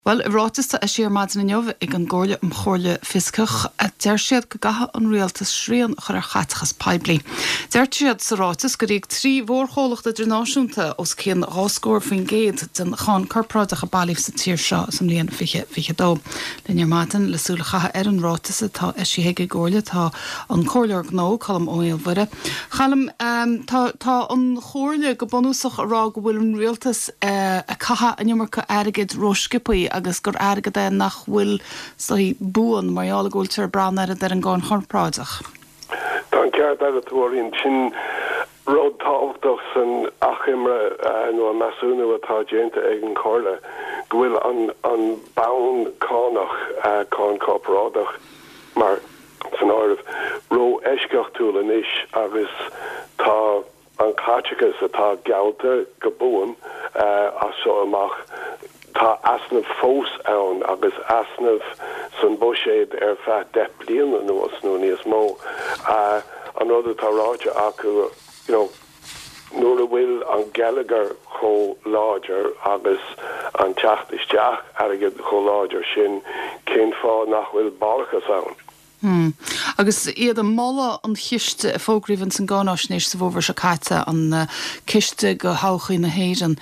Well, rátas a sé maidin inmh ag an ggóla am chóirle fiscach a deir siad go gatha an rialtas srían chur a chatachas peblií. Deir siad sa rátas go ag trí mhórcholacht idirnáisiúnta os cén ráscóir faoin géad den cháin corpráideach a bailíh sa tír seo som líon fiche dó. Linnear maidin lesúla chatha ar an rátas atá sí héige ggóla tá an cóirlear gó chalam óil bhuire. Chalam tá an chóirle go bonúsach ará go bhfuil an rialtas a catha a nimmarcha airgid róscipaí agus gur airgad é nach bhfuil buan maiála ggóiltear bran ar an gáin chorpráideach. Tá ceart ar a túiríonn sin rud táhachtach san achimre nó a measúna atá déanta ag an chorla go bhfuil an bán cánach cán corpráideach mar san áirimh ró eisceach túla inis agus tá an cáiteachas atá gealta go buan as seo amach tá asnamh fós ann agus asnamh san buséad ar feadh 10 bliain an nuas nó níos mó an rud atá ráide acu nuair a bhfuil an Gallagher cho láidir agus an teacht isteach airgid cho láidir sin cén fá nach bhfuil bálachas ann. Agus iad an mála an chiiste fógríhann san gánáisnéis sa bhóbhar se caite an ciiste go háchaí na héireann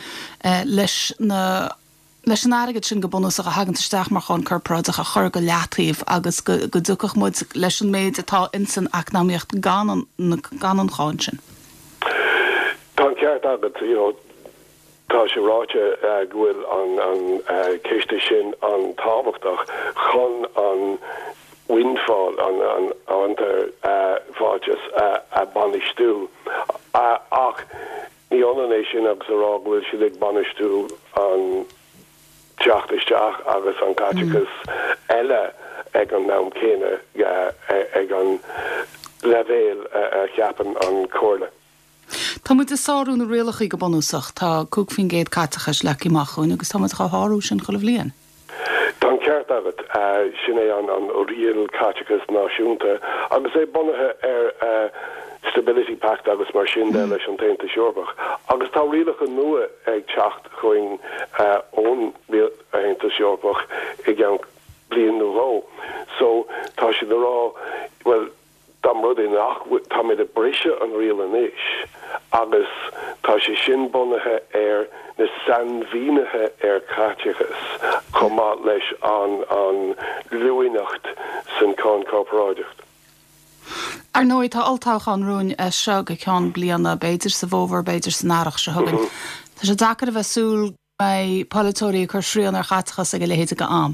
leis an airgid sin go bunúsach a hagantasteach mar chun corpráideach a chur go leataíomh agus go dúchach muid leis an méid atá insan acnáíocht gan an cháin sin. Tá ceart agat tá sé ráite gohfuil an céiste sin an tábhachtach chun an windfall an fáilte a banistú ach ní ananéis sin agus ará bhfuil si ag banistú an teacht isteach agus an cáiteachas eile ag an nám céine ag an levéil cheapan an cóirle. Tá muid is sáún na réalachaí go bonúsach tá cúg fin géad cáitachas leiciachún agus tá muid háú sin cholah líon. Tá ceart agat sin é an rial cáiteachas náisiúnta agus é bunathe ar Stability Pact agus mar sin de leis an taonnta Seorbach. Agus tá rialach an nua ag teacht chuing ón taonnta Seorbach ag an bliain nó. So tá si rá well dam rud in nach tá mé de brise an rial inis agus tá si sin bunathe ar na sanmhínathe ar cáiteachas comá leis an luínacht san cán corpráideacht. Ar nóid tá altáchan rún seo go ceann blianana beidir sa bhóbhar beidir san áireach se thugann. Tá sé dachar a bheith súil mé polytóí chu sríon ar chatachas a go lehéide go am.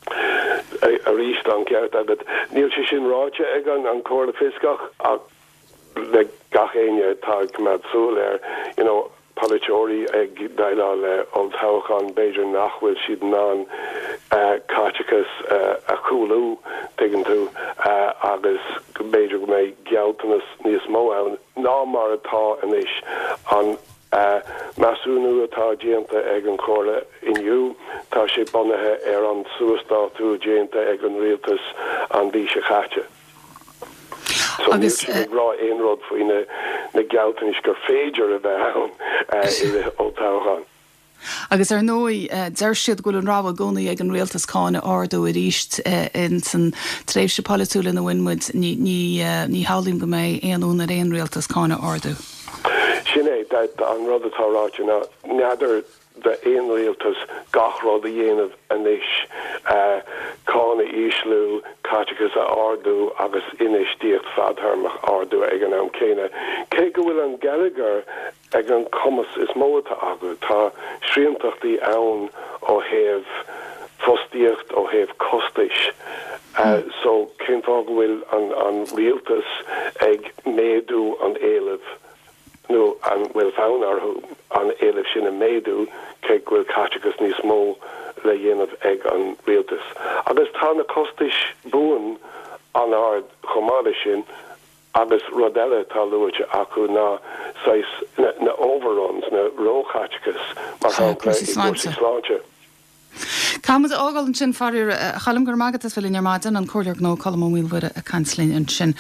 A ríist an ceart agat níl sé sin ráite ag an cóirla fiscach ach le gachéine tá cumad súil ar polytóí ag daile le altáchan beidir nachhfuil siad ná cáiteachas a chúlú tuigeann tú agus go beidir go méid gealtanas níos mó ann ná mar atá inis an measúnú atá déanta ag an chóirle inniu tá sé bunathe ar an suastáú déanta ag an rialtas an bhí se chaite. So agus rá éon rud faoine na gealtanis gur féidir a bheith ann i ótáchan. Agus ar nói deir siad goil an ráha gcónaí ag an rialtas cáine ardú i ríist in san tréimhse polytúla na bhainmuid ní hálíim go méid éonún ar éon rialtas cáine ardú. Sin é an rud atá ráite ná neadidir de éon rialtas gach rud a dhéanamh inis cána íslú cáiteachas a ardú agus inis díocht fadtharmach ardú ag an am céine. Cé go bhfuil an Gallagher ag an commas is móta agu tá sríantachtaí ann ó héamh fostíocht ó héamh costais. So cén fá go bhfuil an rialtas ag méadú an éilimh nó an bhfuil fán an éilimh sin a méadú cé go bhfuil cáiteachas níos mó le dhéanamh ag an rialtas. Agus tá na costais buan an ard chomáda sin agus rodelle tá luite acu na overruns na rócháiteachas mar sláinte. Cámad ágáil an sin farir chalam gur mágad is bhfuil inar maidin an cóirlear nó chalam mhíl bhuiire a cancelín an sin.